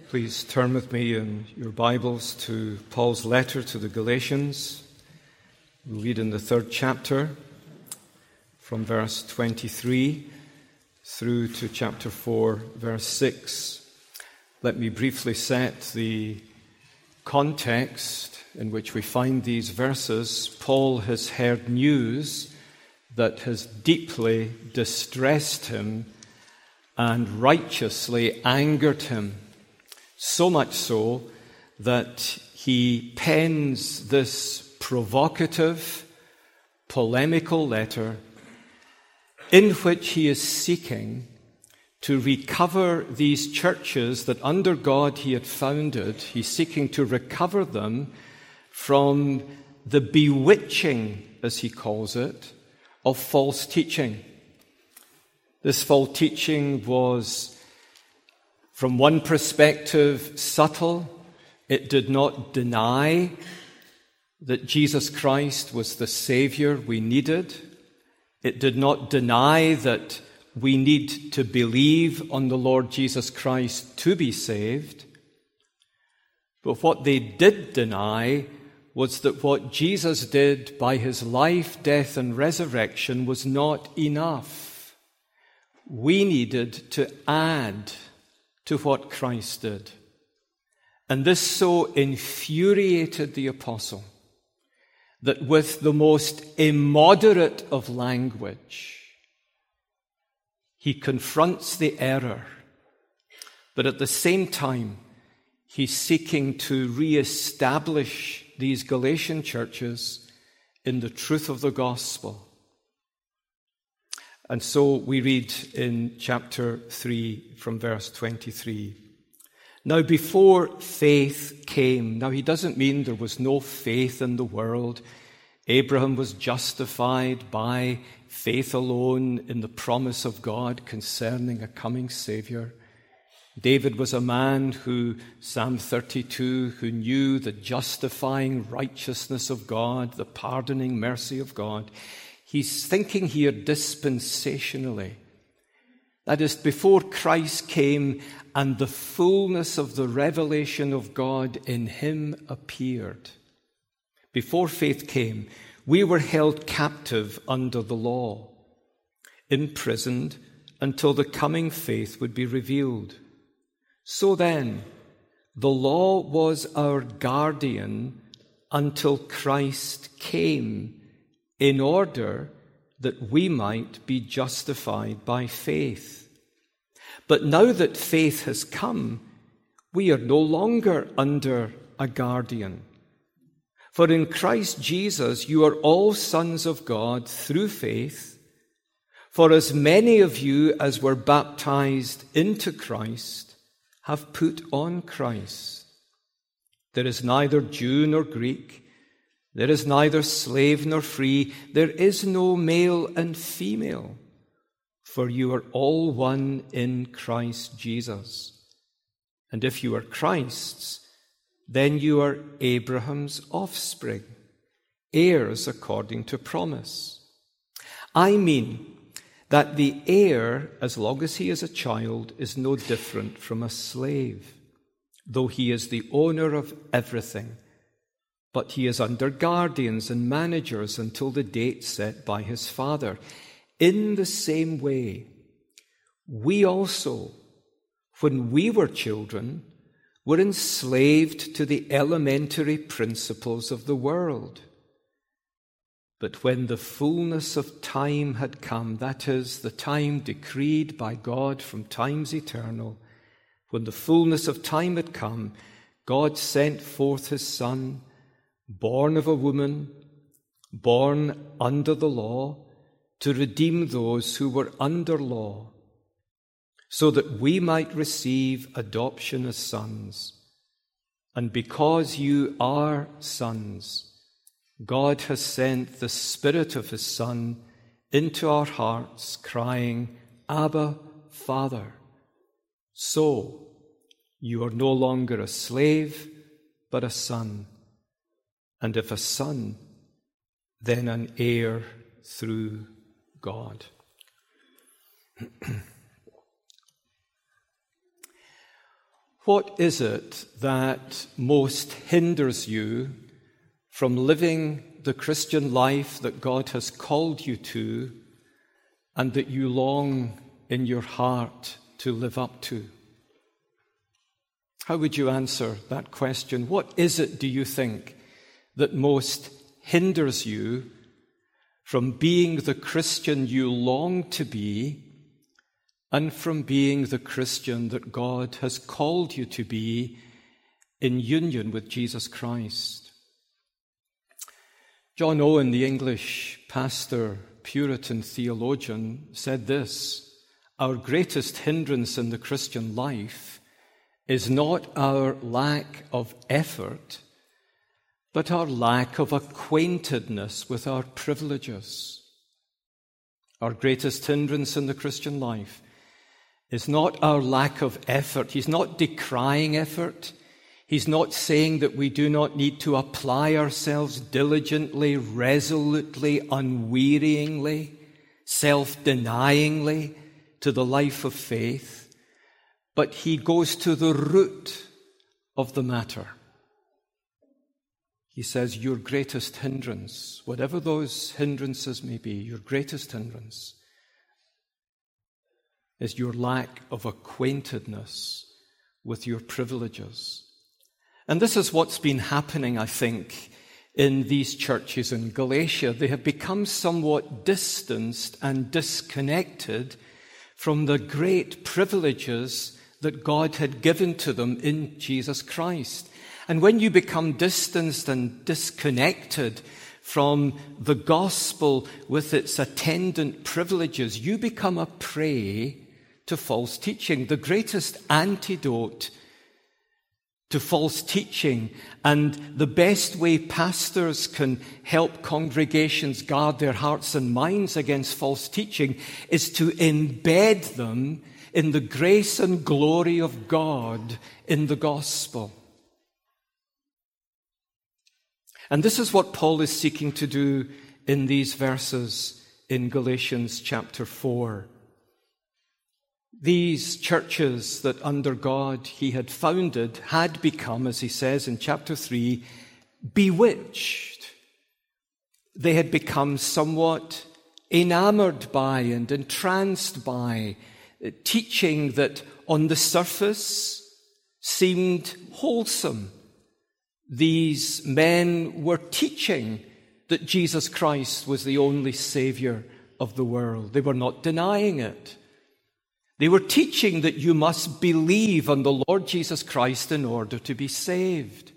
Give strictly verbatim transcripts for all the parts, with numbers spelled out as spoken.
Please turn with me in your Bibles to Paul's letter to the Galatians. We'll read in the third chapter from verse twenty-three through to chapter four, verse six. Let me briefly set the context in which we find these verses. Paul has heard news that has deeply distressed him and righteously angered him. So much so that he pens this provocative, polemical letter in which he is seeking to recover these churches that under God he had founded. He's seeking to recover them from the bewitching, as he calls it, of false teaching. This false teaching was, from one perspective, subtle. It did not deny that Jesus Christ was the Savior we needed. It did not deny that we need to believe on the Lord Jesus Christ to be saved. But what they did deny was that what Jesus did by his life, death, and resurrection was not enough. We needed to add to what Christ did. And this so infuriated the apostle that with the most immoderate of language, he confronts the error, but at the same time, he's seeking to reestablish these Galatian churches in the truth of the gospel. And so we read in chapter three from verse twenty-three. Now before faith came, now he doesn't mean there was no faith in the world. Abraham was justified by faith alone in the promise of God concerning a coming Savior. David was a man who, Psalm thirty-two, who knew the justifying righteousness of God, the pardoning mercy of God. He's thinking here dispensationally. That is, before Christ came and the fullness of the revelation of God in him appeared. Before faith came, we were held captive under the law, imprisoned until the coming faith would be revealed. So then, the law was our guardian until Christ came, in order that we might be justified by faith. But now that faith has come, we are no longer under a guardian. For in Christ Jesus you are all sons of God through faith. For as many of you as were baptized into Christ have put on Christ. There is neither Jew nor Greek, there is neither slave nor free, there is no male and female, for you are all one in Christ Jesus. And if you are Christ's, then you are Abraham's offspring, heirs according to promise. I mean that the heir, as long as he is a child, is no different from a slave, though he is the owner of everything. But he is under guardians and managers until the date set by his father. In the same way, we also, when we were children, were enslaved to the elementary principles of the world. But when the fullness of time had come, that is, the time decreed by God from times eternal, when the fullness of time had come, God sent forth his Son, born of a woman, born under the law, to redeem those who were under law, so that we might receive adoption as sons. And because you are sons, God has sent the Spirit of his Son into our hearts, crying, Abba, Father. So you are no longer a slave, but a son. And if a son, then an heir through God. What is it that most hinders you from living the Christian life that God has called you to and that you long in your heart to live up to? How would you answer that question? What is it, do you think, that most hinders you from being the Christian you long to be and from being the Christian that God has called you to be in union with Jesus Christ? John Owen, the English pastor, Puritan theologian, said this: "Our greatest hindrance in the Christian life is not our lack of effort, but our lack of acquaintedness with our privileges." Our greatest hindrance in the Christian life is not our lack of effort. He's not decrying effort. He's not saying that we do not need to apply ourselves diligently, resolutely, unwearyingly, self-denyingly to the life of faith. But he goes to the root of the matter. He says, your greatest hindrance, whatever those hindrances may be, your greatest hindrance is your lack of acquaintedness with your privileges. And this is what's been happening, I think, in these churches in Galatia. They have become somewhat distanced and disconnected from the great privileges that God had given to them in Jesus Christ. And when you become distanced and disconnected from the gospel with its attendant privileges, you become a prey to false teaching. The greatest antidote to false teaching, and the best way pastors can help congregations guard their hearts and minds against false teaching, is to embed them in the grace and glory of God in the gospel. And this is what Paul is seeking to do in these verses in Galatians chapter four. These churches that under God he had founded had become, as he says in chapter three, bewitched. They had become somewhat enamored by and entranced by teaching that on the surface seemed wholesome. These men were teaching that Jesus Christ was the only Savior of the world. They were not denying it. They were teaching that you must believe on the Lord Jesus Christ in order to be saved.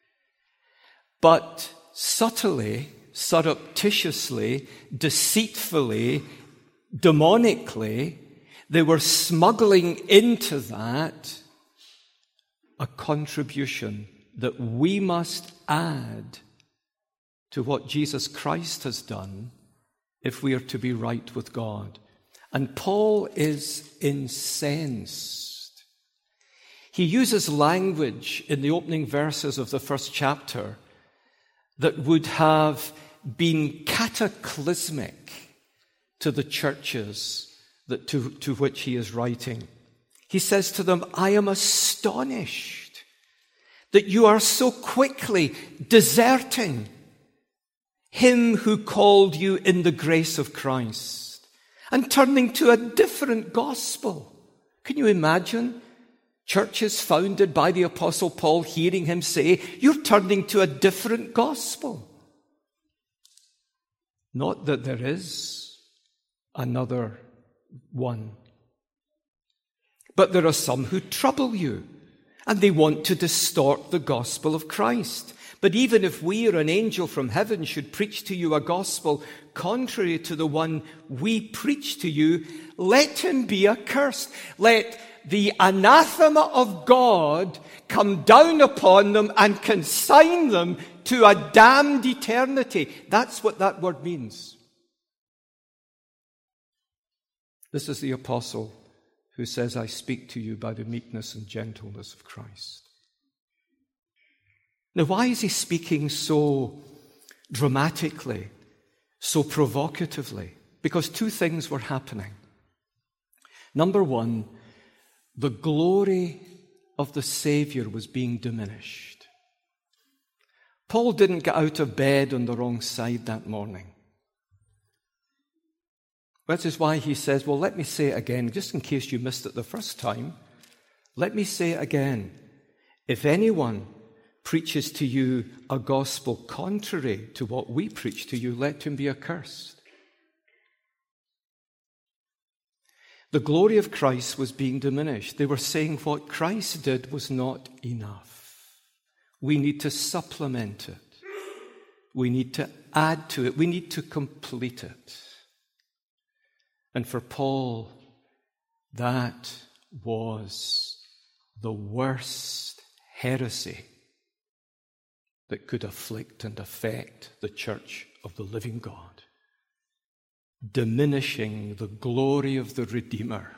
But subtly, surreptitiously, deceitfully, demonically, they were smuggling into that a contribution that we must add to what Jesus Christ has done if we are to be right with God. And Paul is incensed. He uses language in the opening verses of the first chapter that would have been cataclysmic to the churches that to, to which he is writing. He says to them, I am astonished that you are so quickly deserting him who called you in the grace of Christ and turning to a different gospel. Can you imagine churches founded by the Apostle Paul hearing him say, you're turning to a different gospel? Not that there is another one, but there are some who trouble you and they want to distort the gospel of Christ. But even if we or an angel from heaven should preach to you a gospel contrary to the one we preach to you, let him be accursed. Let the anathema of God come down upon them and consign them to a damned eternity. That's what that word means. This is the apostle who says, I speak to you by the meekness and gentleness of Christ. Now, why is he speaking so dramatically, so provocatively? Because two things were happening. Number one, the glory of the Savior was being diminished. Paul didn't get out of bed on the wrong side that morning. Which is why he says, well, let me say it again, just in case you missed it the first time. Let me say it again. If anyone preaches to you a gospel contrary to what we preach to you, let him be accursed. The glory of Christ was being diminished. They were saying what Christ did was not enough. We need to supplement it. We need to add to it. We need to complete it. And for Paul, that was the worst heresy that could afflict and affect the church of the living God. Diminishing the glory of the Redeemer.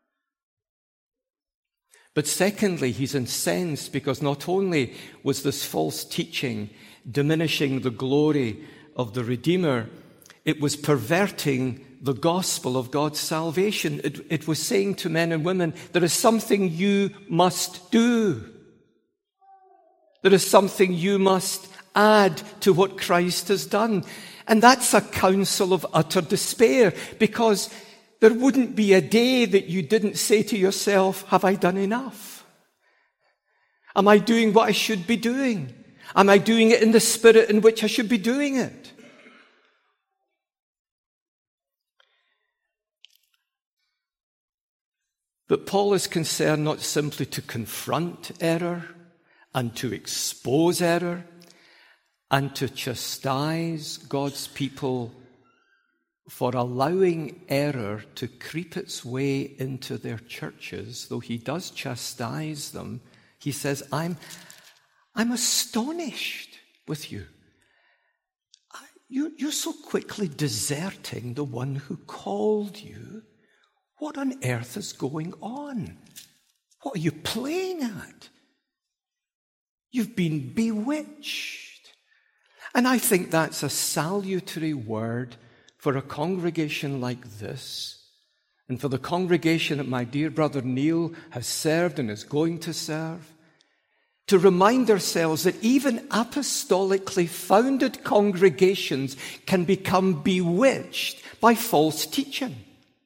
But secondly, he's incensed because not only was this false teaching diminishing the glory of the Redeemer, it was perverting the gospel of God's salvation. It, it was saying to men and women, there is something you must do. There is something you must add to what Christ has done. And that's a counsel of utter despair, because there wouldn't be a day that you didn't say to yourself, have I done enough? Am I doing what I should be doing? Am I doing it in the spirit in which I should be doing it? But Paul is concerned not simply to confront error and to expose error and to chastise God's people for allowing error to creep its way into their churches. Though he does chastise them, he says, I'm, I'm astonished with you. You. You're so quickly deserting the one who called you. What on earth is going on? What are you playing at? You've been bewitched. And I think that's a salutary word for a congregation like this, and for the congregation that my dear brother Neil has served and is going to serve, to remind ourselves that even apostolically founded congregations can become bewitched by false teaching.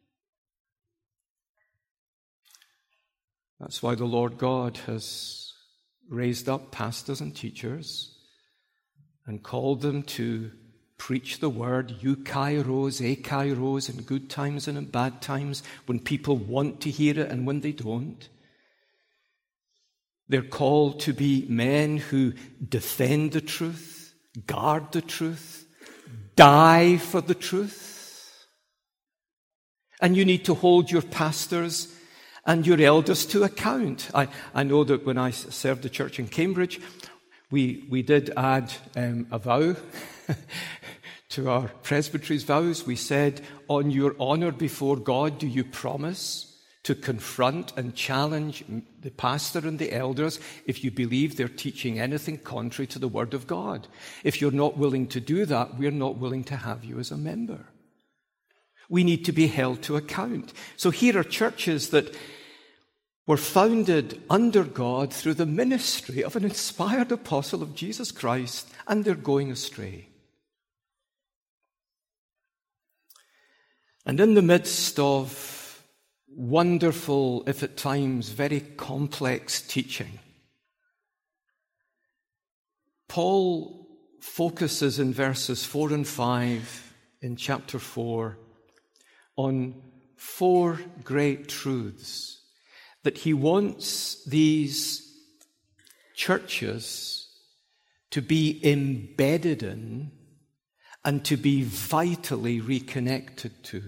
That's why the Lord God has raised up pastors and teachers and called them to preach the word, eukairos, ekairos, in good times and in bad times, when people want to hear it and when they don't. They're called to be men who defend the truth, guard the truth, die for the truth. And you need to hold your pastors and your elders to account. I, I know that when I served the church in Cambridge, we, we did add um, a vow to our presbytery's vows. We said, on your honour before God, do you promise to confront and challenge the pastor and the elders if you believe they're teaching anything contrary to the Word of God? If you're not willing to do that, we're not willing to have you as a member. We need to be held to account. So here are churches that were founded under God through the ministry of an inspired apostle of Jesus Christ, and they're going astray. And in the midst of wonderful, if at times very complex teaching, Paul focuses in verses four and five in chapter four on four great truths that he wants these churches to be embedded in and to be vitally reconnected to.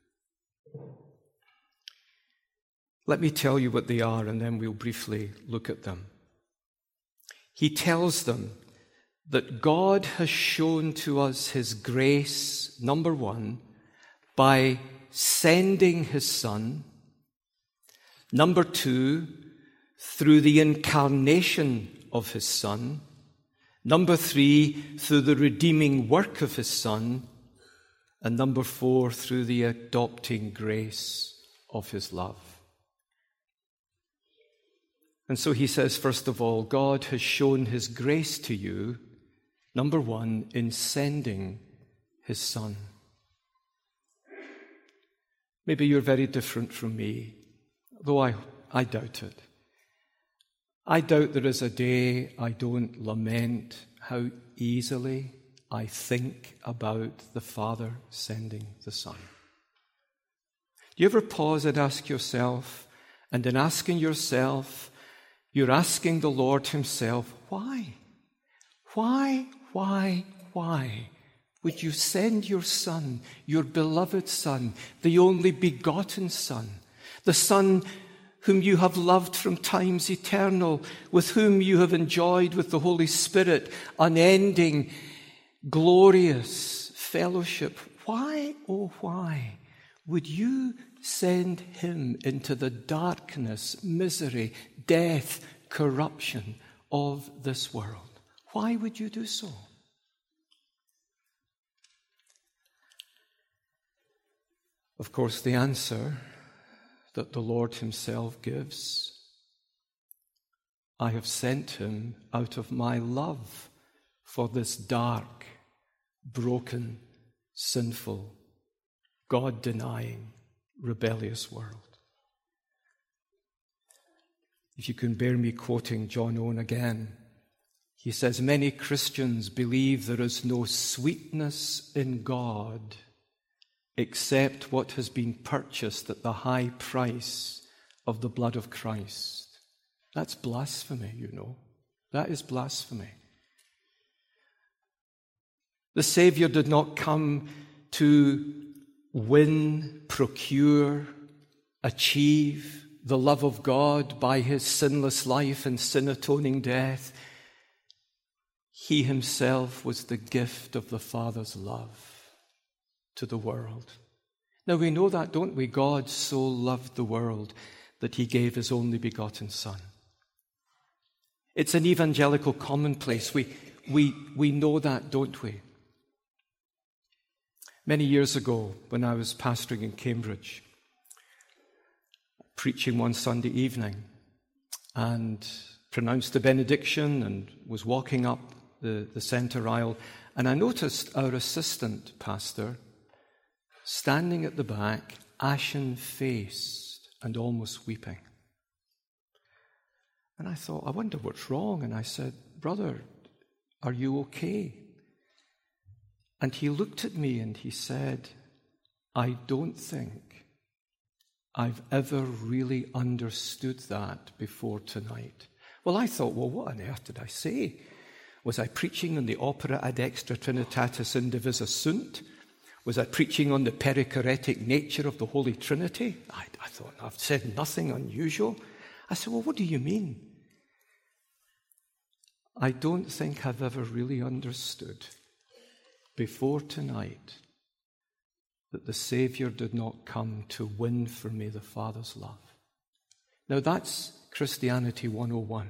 Let me tell you what they are, and then we'll briefly look at them. He tells them that God has shown to us his grace, number one, by sending his Son. Number two, through the incarnation of his Son. Number three, through the redeeming work of his Son. And number four, through the adopting grace of his love. And so he says, first of all, God has shown his grace to you, number one, in sending his Son. Maybe you're very different from me, though I, I doubt it. I doubt there is a day I don't lament how easily I think about the Father sending the Son. Do you ever pause and ask yourself, and in asking yourself, you're asking the Lord himself, why? Why, why, why would you send your Son, your beloved Son, the only begotten Son, the Son whom you have loved from times eternal, with whom you have enjoyed with the Holy Spirit unending, glorious fellowship? Why, oh why, would you send him into the darkness, misery, death, corruption of this world? Why would you do so? Of course, the answer that the Lord himself gives, I have sent him out of my love for this dark, broken, sinful, God-denying, rebellious world. If you can bear me quoting John Owen again, he says, many Christians believe there is no sweetness in God except what has been purchased at the high price of the blood of Christ. That's blasphemy, you know. That is blasphemy. The Savior did not come to win, procure, achieve the love of God by his sinless life and sin-atoning death. He himself was the gift of the Father's love to the world. Now we know that, don't we? God so loved the world that he gave his only begotten Son. It's an evangelical commonplace. We, we, we know that, don't we? Many years ago, when I was pastoring in Cambridge, preaching one Sunday evening, and pronounced the benediction and was walking up the, the centre aisle, and I noticed our assistant pastor standing at the back, ashen-faced and almost weeping. And I thought, I wonder what's wrong. And I said, brother, are you okay? And he looked at me and he said, I don't think I've ever really understood that before tonight. Well, I thought, well, what on earth did I say? Was I preaching on the opera ad extra Trinitatis indivisa sunt? Was I preaching on the perichoretic nature of the Holy Trinity? I, I thought, I've said nothing unusual. I said, well, what do you mean? I don't think I've ever really understood before tonight that the Savior did not come to win for me the Father's love. Now that's Christianity one oh one.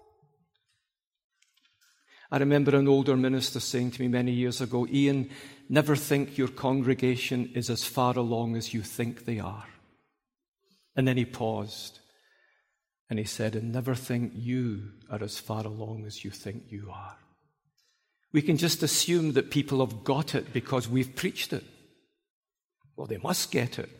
I remember an older minister saying to me many years ago, Ian, never think your congregation is as far along as you think they are. And then he paused and he said, and never think you are as far along as you think you are. We can just assume that people have got it because we've preached it. Well, they must get it.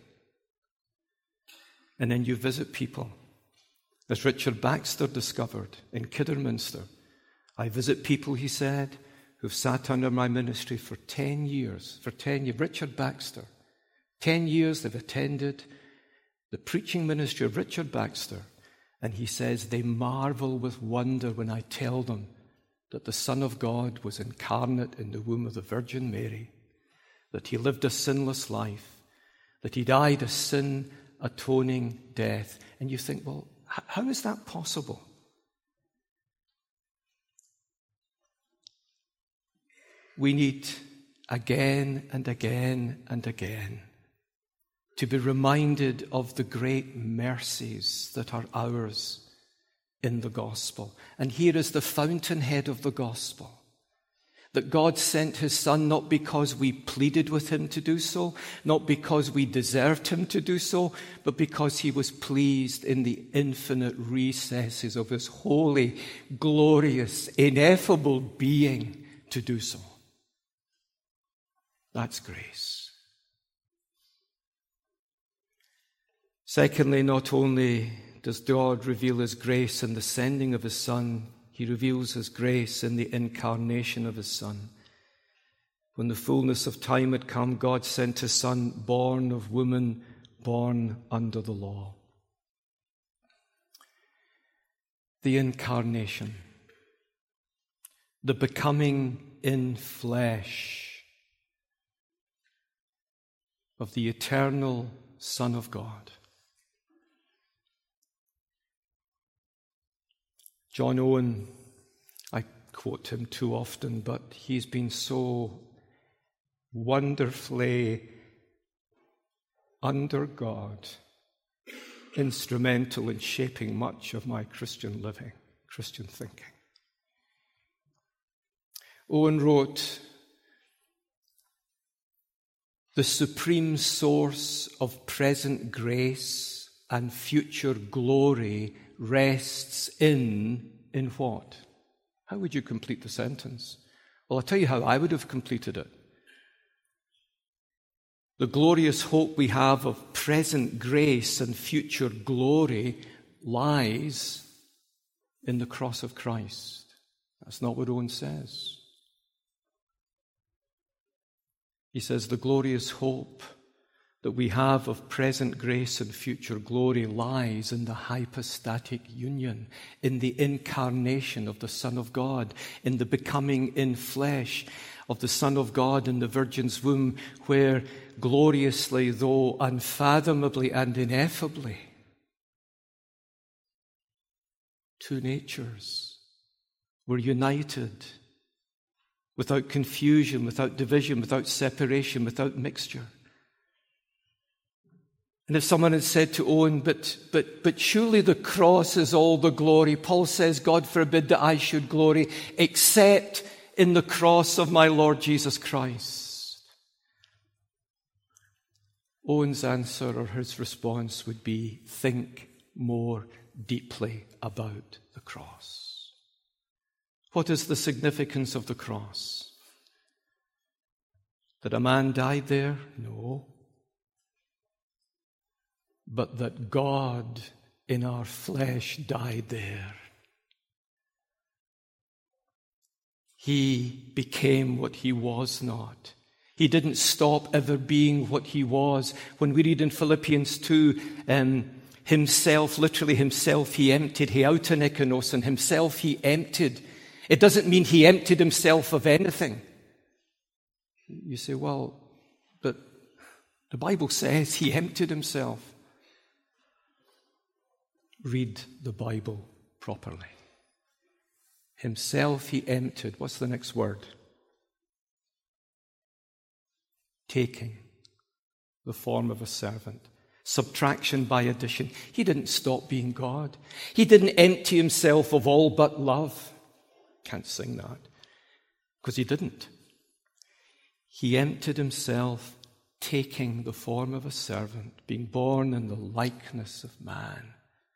And then you visit people. As Richard Baxter discovered in Kidderminster, I visit people, he said, who've sat under my ministry for ten years. For ten years. Richard Baxter. Ten years they've attended the preaching ministry of Richard Baxter. And he says they marvel with wonder when I tell them that the Son of God was incarnate in the womb of the Virgin Mary, that he lived a sinless life, that he died a sin-atoning death. And you think, well, how is that possible? We need again and again and again to be reminded of the great mercies that are ours in the gospel. And here is the fountainhead of the gospel, That God sent his Son not because we pleaded with him to do so, not because we deserved him to do so, but because he was pleased in the infinite recesses of his holy, glorious, ineffable being to do so. That's grace. Secondly, not only does God reveal his grace in the sending of his Son, he reveals his grace in the incarnation of his Son. When the fullness of time had come, God sent his Son, born of woman, born under the law. The incarnation, the becoming in flesh of the eternal Son of God. John Owen, I quote him too often, but he's been so wonderfully under God, instrumental in shaping much of my Christian living, Christian thinking. Owen wrote, "The supreme source of present grace and future glory rests in, in what?" How would you complete the sentence? Well, I'll tell you how I would have completed it. The glorious hope we have of present grace and future glory lies in the cross of Christ. That's not what Owen says. He says the glorious hope that we have of present grace and future glory lies in the hypostatic union, in the incarnation of the Son of God, in the becoming in flesh of the Son of God in the Virgin's womb, where gloriously, though unfathomably and ineffably, two natures were united without confusion, without division, without separation, without mixture. And if someone had said to Owen, but, but, but surely the cross is all the glory, Paul says, God forbid that I should glory except in the cross of my Lord Jesus Christ. Owen's answer or his response would be, think more deeply about the cross. What is the significance of the cross? That a man died there? No. But that God in our flesh died there. He became what he was not. He didn't stop ever being what he was. When we read in Philippians two, um, himself, literally himself, he emptied, he autonikonos, and himself he emptied. It doesn't mean he emptied himself of anything. You say, well, but the Bible says he emptied himself. Read the Bible properly. Himself he emptied. What's the next word? Taking the form of a servant. Subtraction by addition. He didn't stop being God. He didn't empty himself of all but love. Can't sing that. Because he didn't. He emptied himself, taking the form of a servant, being born in the likeness of man,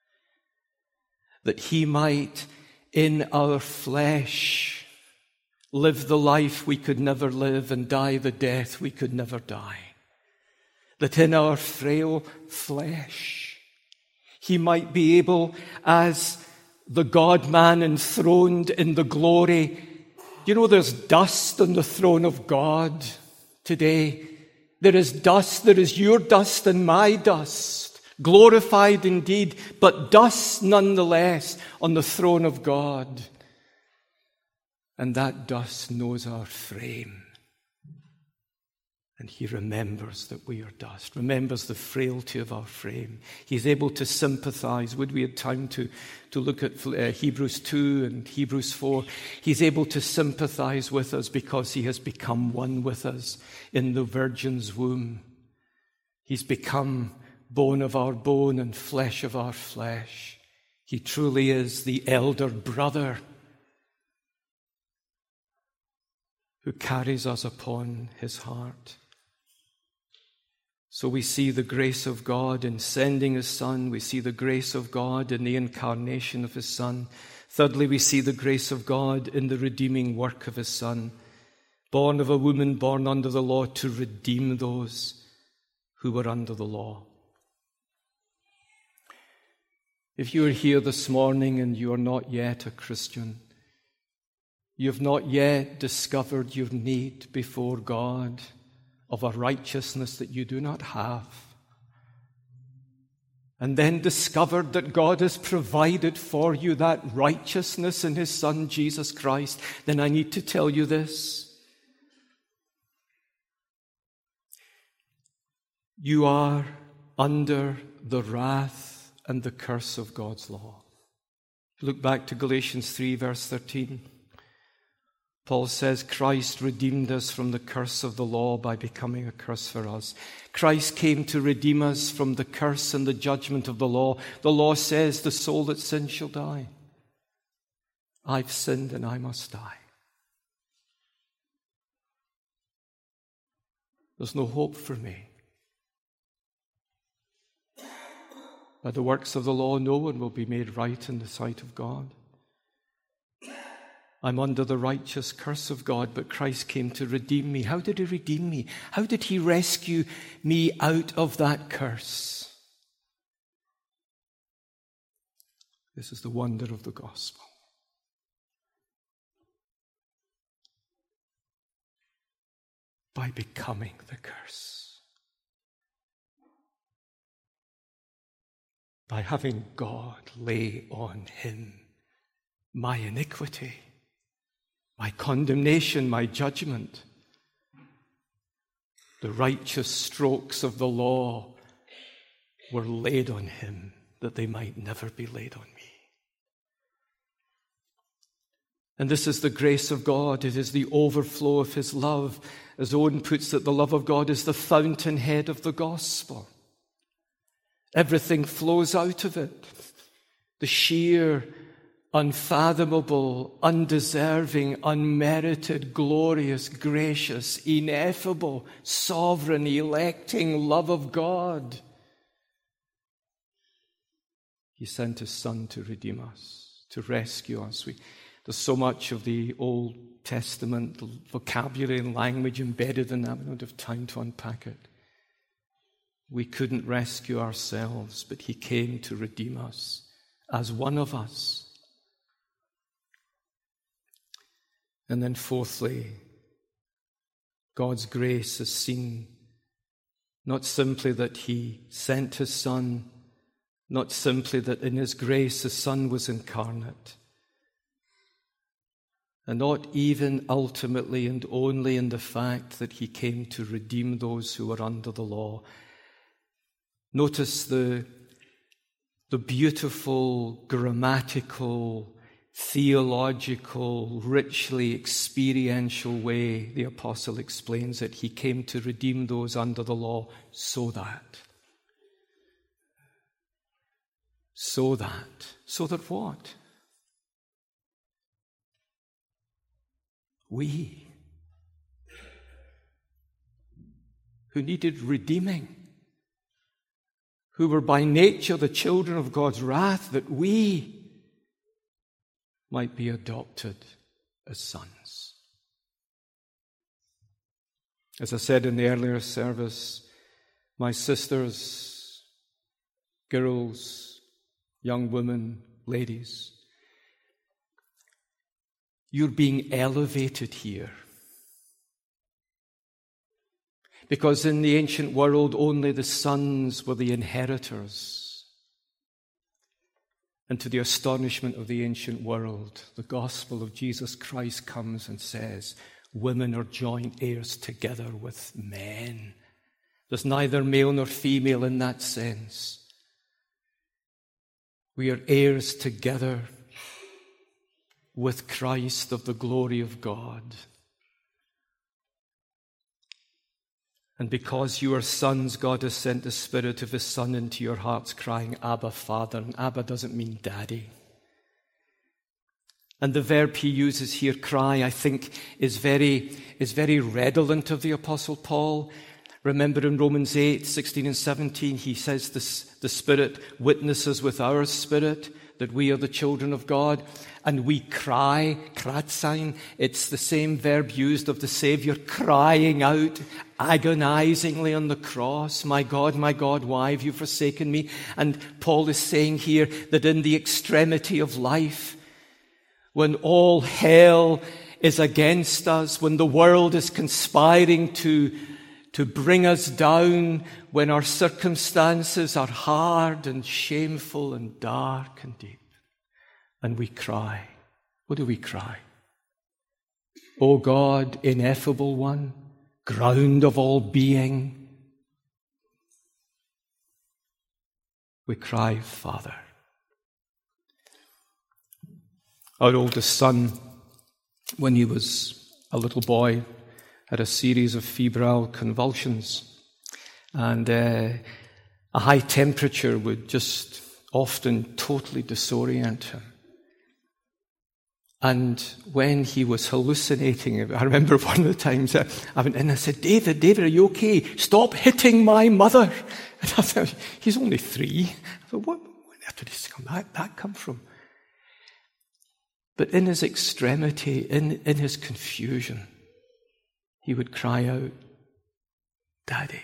that he might, in our flesh, live the life we could never live and die the death we could never die. That in our frail flesh, he might be able, as the God-man enthroned in the glory. You know, there's dust on the throne of God today. There is dust, there is your dust and my dust. Glorified indeed, but dust nonetheless on the throne of God. And that dust knows our frame. And he remembers that we are dust, remembers the frailty of our frame. He's able to sympathize. Would we have time to, to look at uh, Hebrews two and Hebrews four? He's able to sympathize with us because he has become one with us in the Virgin's womb. He's become bone of our bone and flesh of our flesh. He truly is the elder brother. who carries us upon his heart. So we see the grace of God in sending his Son. We see the grace of God in the incarnation of his Son. Thirdly, we see the grace of God in the redeeming work of his Son, born of a woman born under the law to redeem those who were under the law. If you are here this morning and you are not yet a Christian, you have not yet discovered your need before God of a righteousness that you do not have, and then discovered that God has provided for you that righteousness in his Son, Jesus Christ, then I need to tell you this. You are under the wrath and the curse of God's law. Look back to Galatians three, verse thirteen. Paul says, Christ redeemed us from the curse of the law by becoming a curse for us. Christ came to redeem us from the curse and the judgment of the law. The law says the soul that sins shall die. I've sinned and I must die. There's no hope for me. By the works of the law, no one will be made right in the sight of God. I'm under the righteous curse of God, but Christ came to redeem me. How did he redeem me? How did he rescue me out of that curse? This is the wonder of the gospel. By becoming the curse. By having God lay on him my iniquity, my condemnation, my judgment. The righteous strokes of the law were laid on him that they might never be laid on me. And this is the grace of God. It is the overflow of his love. As Owen puts it, the love of God is the fountainhead of the gospel. Everything flows out of it. The sheer, unfathomable, undeserving, unmerited, glorious, gracious, ineffable, sovereign, electing love of God. He sent his Son to redeem us, to rescue us. We, there's so much of the Old Testament vocabulary and language embedded in that. We don't have time to unpack it. We couldn't rescue ourselves, but he came to redeem us as one of us. And then fourthly, God's grace is seen not simply that he sent his Son, not simply that in his grace his Son was incarnate, and not even ultimately and only in the fact that he came to redeem those who were under the law. Notice the, the beautiful, grammatical, theological, richly experiential way the apostle explains it. He came to redeem those under the law so that. So that. So that what? We, who needed redeeming, who were by nature the children of God's wrath, that we might be adopted as sons. As I said in the earlier service, my sisters, girls, young women, ladies, you're being elevated here. Because in the ancient world, only the sons were the inheritors. And to the astonishment of the ancient world, the gospel of Jesus Christ comes and says, women are joint heirs together with men. There's neither male nor female in that sense. We are heirs together with Christ of the glory of God. And because you are sons, God has sent the Spirit of his Son into your hearts, crying, Abba, Father. And Abba doesn't mean daddy. And the verb he uses here, cry, I think is very, is very redolent of the Apostle Paul. Remember in Romans eight, sixteen and seventeen, he says this, the Spirit witnesses with our spirit that we are the children of God. And we cry, kratzein. It's the same verb used of the Savior crying out agonizingly on the cross, my God, my God, why have you forsaken me? And Paul is saying here that in the extremity of life, when all hell is against us, when the world is conspiring to, to bring us down, when our circumstances are hard and shameful and dark and deep, and we cry. What do we cry? O God, ineffable one, ground of all being. We cry, Father. Our oldest son, when he was a little boy, had a series of febrile convulsions. And uh, a high temperature would just often totally disorient him. And when he was hallucinating, I remember one of the times I went in and I said, David, David, are you okay? Stop hitting my mother. And I thought, he's only three. I thought, what, where did that, that come from? But in his extremity, in, in his confusion, he would cry out, Daddy.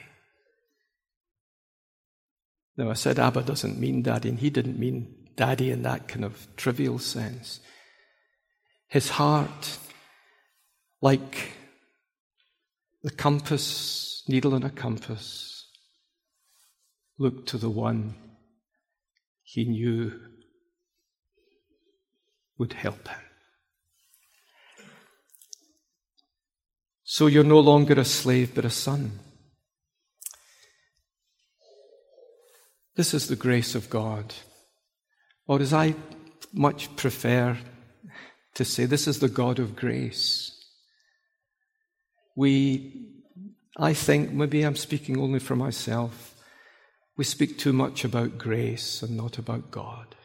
Now, I said Abba doesn't mean daddy, and he didn't mean daddy in that kind of trivial sense. His heart, like the compass, needle in a compass, looked to the one he knew would help him. So you're no longer a slave, but a son. This is the grace of God. Or as I much prefer to say, this is the God of grace. We, I think, maybe I'm speaking only for myself, we speak too much about grace and not about God.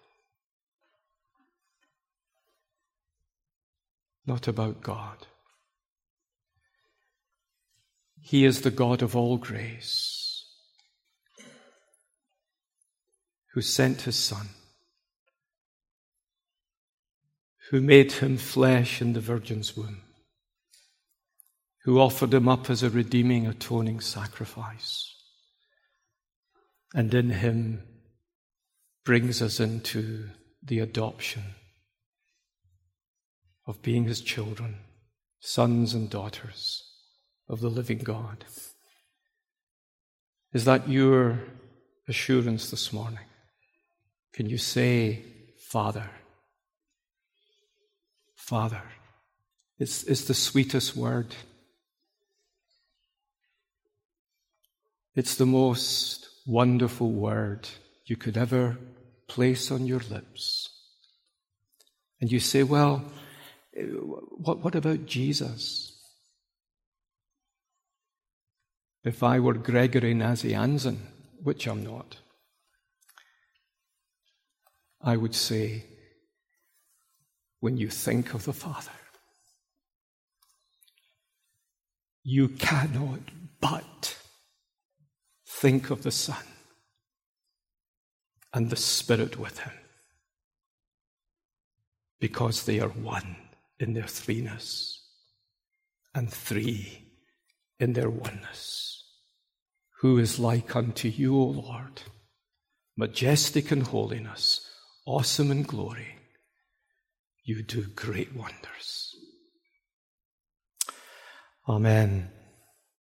Not about God. He is the God of all grace, who sent his Son, who made him flesh in the Virgin's womb, who offered him up as a redeeming, atoning sacrifice, and in him brings us into the adoption of being his children, sons and daughters of the living God. Is that your assurance this morning? Can you say, Father? Father. It's, it's the sweetest word. It's the most wonderful word you could ever place on your lips. And you say, well, what, what about Jesus? If I were Gregory Nazianzen, which I'm not, I would say, when you think of the Father, you cannot but think of the Son and the Spirit with him, because they are one in their threeness and three in their oneness. Who is like unto you, O Lord, majestic in holiness, awesome in glory. You do great wonders. Amen.